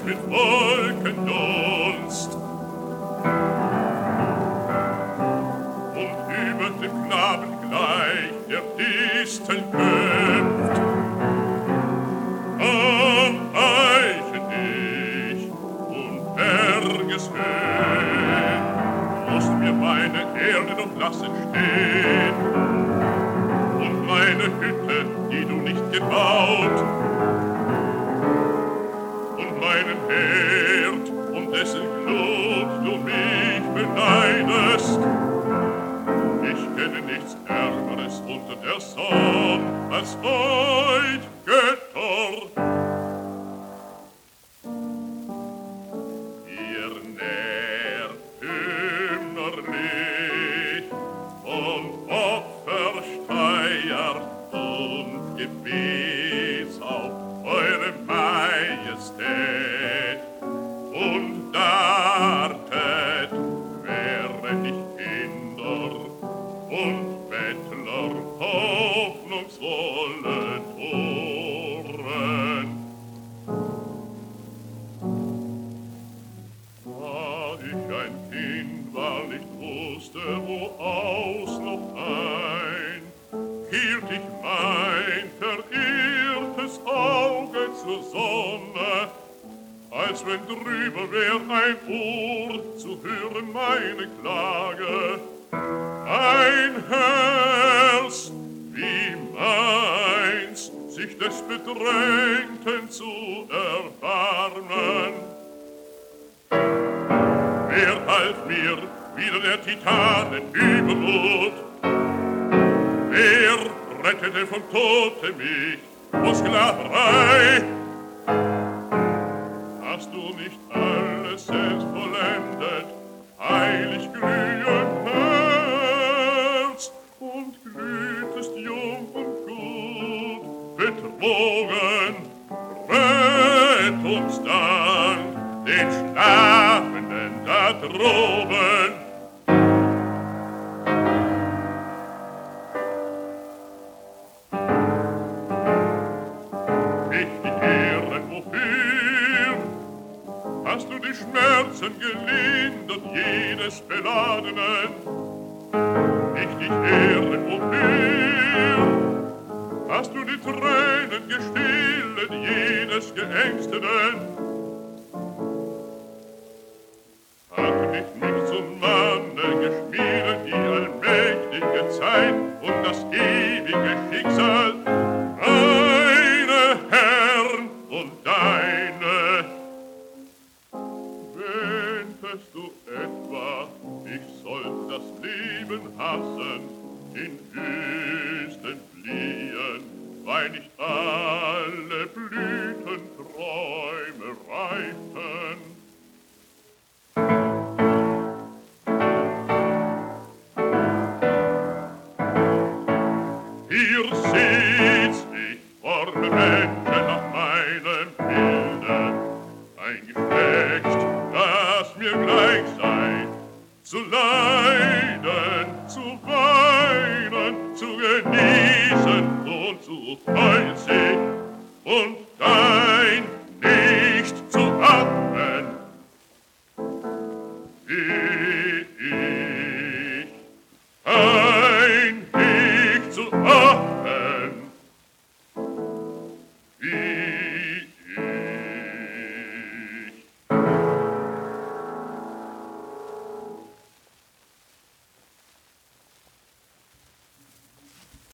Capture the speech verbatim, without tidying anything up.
mit Wolkendunst. Und über dem Knaben gleich der Distel köpft. Am Eichen ich und Bergeshöhen, musst mir meine Erde doch lassen stehen. Und meine Hütte, die du nicht gebaut, und meinen Herd, um dessen Glut du mich beneidest. Ich kenne nichts Ärgeres unter der Sonne als heut, Götter. Ihr nährt hühnerlich und Opfersteuer und Gebets auf eure Majestät und dartet, während ich Kinder und Bettler hoffnungsvolle Toren. Da ich ein Kind war, nicht wusste, wo aus noch ein, hielt ich mein verirrtes Auge zur Sonne, als wenn drüber wär ein Ohr zu hören meine Klage. Ein Herz wie meins, sich des Bedrängten zu erbarmen. Wer half mir wider der Titanen Übermut? Wer rettete vom Tode mich, vor Sklaverei? Hast du nicht alles selbst vollendet, heilig glühend Herz, und glühtest jung und gut, betrogen, rett uns dann, den Schlafenden da droben. Ich die Ehren, wofür hast du die Schmerzen gelindert jedes Beladenen? Ich dich ehren, wofür hast du die Tränen gestillet jedes Geängsteten? Hat mich nicht zum Manne geschmiedet die allmächtige Zeit und das ewige Schicksal, meine Herren und deine? Wähntest du etwa, ich sollte das Leben hassen, in Wüsten fliehen, weil nicht alle Blütenträume reifen? Hier sitz ich, forme Menschen nach meinem Bilde, ein Geflecht, das mir gleich sei, zu leiden, zu weinen, zu genießen und zu freuen sich und